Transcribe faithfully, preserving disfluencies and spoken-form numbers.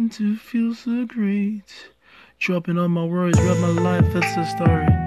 want to feel so great. Dropping all my worries, rap my life, it's a story.